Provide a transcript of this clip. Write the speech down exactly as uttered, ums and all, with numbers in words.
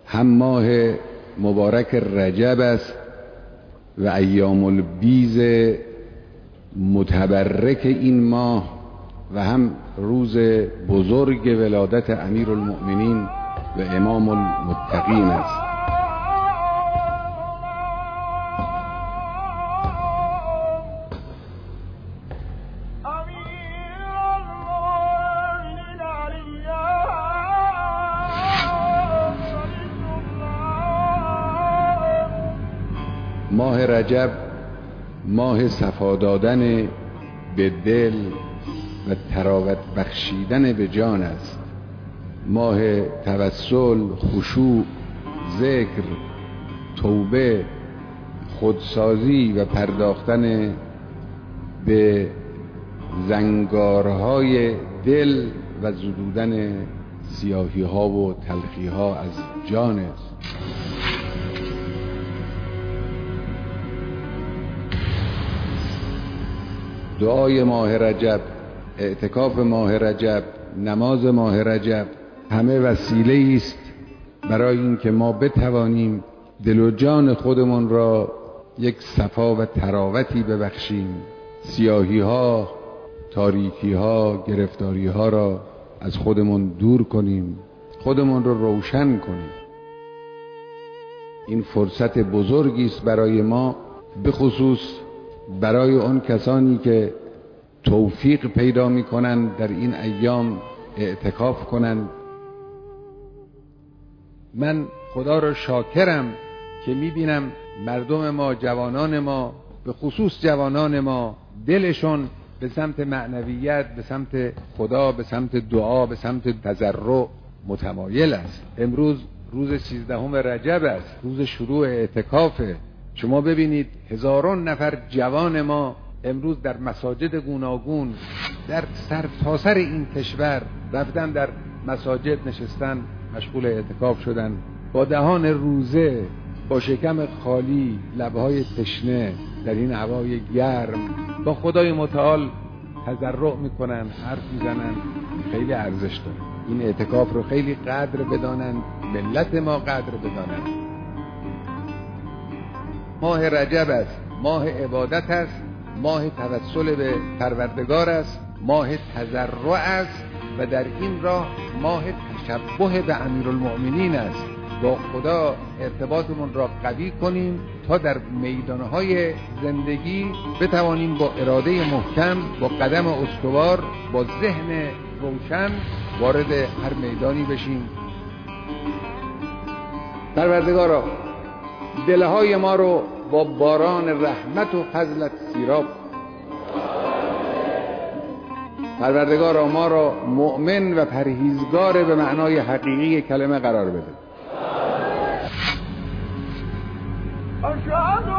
هم ماه مبارک رجب است و ایام البیض متبرک این ماه و هم روز بزرگ ولادت امیرالمؤمنین و امام المتقین است. ماه رجب ماه صفا دادن به دل و تراوت بخشیدن به جان است. ماه توسل، خشوع، ذکر، توبه، خودسازی و پرداختن به زنگارهای دل و زدودن سیاهی ها و تلخی ها از جان است. دعای ماه رجب، اعتکاف ماه رجب، نماز ماه رجب همه وسیله است برای اینکه ما بتوانیم دل و جان خودمون را یک صفا و تراوتی ببخشیم، سیاهی ها، تاریکی ها، گرفتاری ها را از خودمون دور کنیم، خودمون را روشن کنیم. این فرصت بزرگی است برای ما، به خصوص برای اون کسانی که توفیق پیدا می کنند در این ایام اعتکاف کنند. من خدا را شاکرم که می بینم مردم ما، جوانان ما، به خصوص جوانان ما، دلشون به سمت معنویت، به سمت خدا، به سمت دعا، به سمت تضرع متمایل است. امروز روز سیزدهم رجب است، روز شروع اعتکافه. شما ببینید هزاران نفر جوان ما امروز در مساجد گوناگون در سرتاسر این کشور رفتن، در مساجد نشستن، مشغول اعتکاف شدن، با دهان روزه، با شکم خالی، لبهای تشنه، در این هوای گرم با خدای متعال تضرع میکنن، حرف میزنن. خیلی ارزش داره این اعتکاف رو خیلی قدر بدانن، ملت ما قدر بدانن. ماه رجب است، ماه عبادت است، ماه توسل به پروردگار است، ماه تضرع است و در این راه ماه تشبه به امیرالمؤمنین است. با خدا ارتباطمون را قوی کنیم تا در میدانهای زندگی بتوانیم با اراده محکم، با قدم استوار، با ذهن روشن وارد هر میدانی بشیم. پروردگارا دلهای ما رو با باران رحمت و فضلت سیراب. پروردگارا ما را مؤمن و پرهیزگار به معنای حقیقی کلمه قرار بده.